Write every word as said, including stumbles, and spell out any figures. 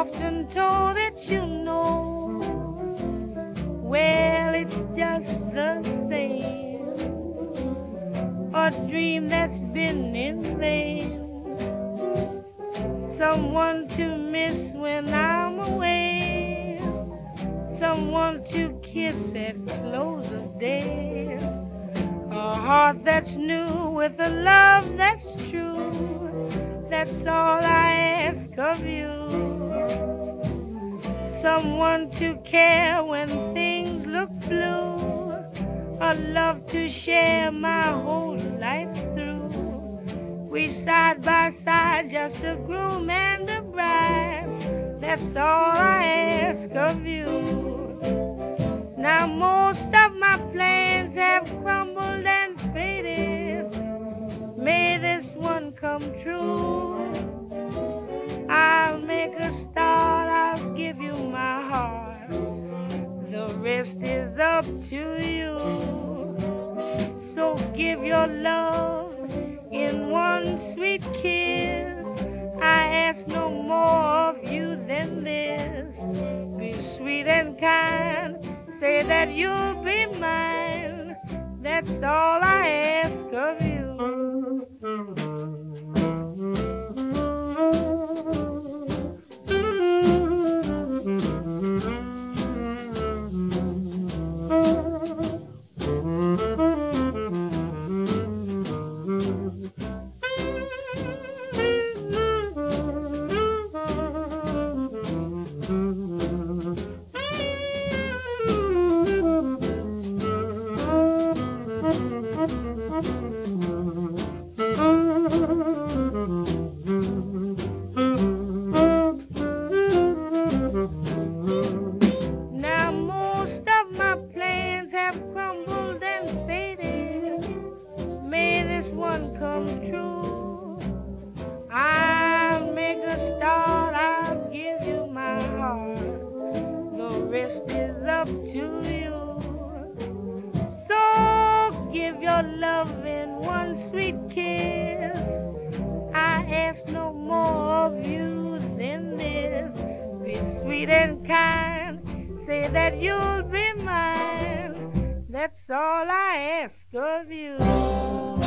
often told that you know, well, it's just the same, a dream that's been in vain. Someone to miss when I'm away, someone to kiss at close of day, a heart that's new with a love that's true. That's all I ask of you. Someone to care when things look blue, a love to share my whole life through. We side by side, just a groom and a bride. That's all I ask of you. Now most of my plans have crumbled and faded. May this one come true. I'll make a start, I'll give you my heart. The rest is up to you. So give your love in one sweet kiss. I ask no more of you than this. Be sweet and kind, say that you'll be mine. That's all I ask of you. Now most of my plans have crumbled and faded. May this one come true. I'll make a start, I'll give you my heart. The rest is up to you. So give your love in one sweet kiss. I ask no more of you than this. Be sweet and kind, say that you'll be mine. That's all I ask of you.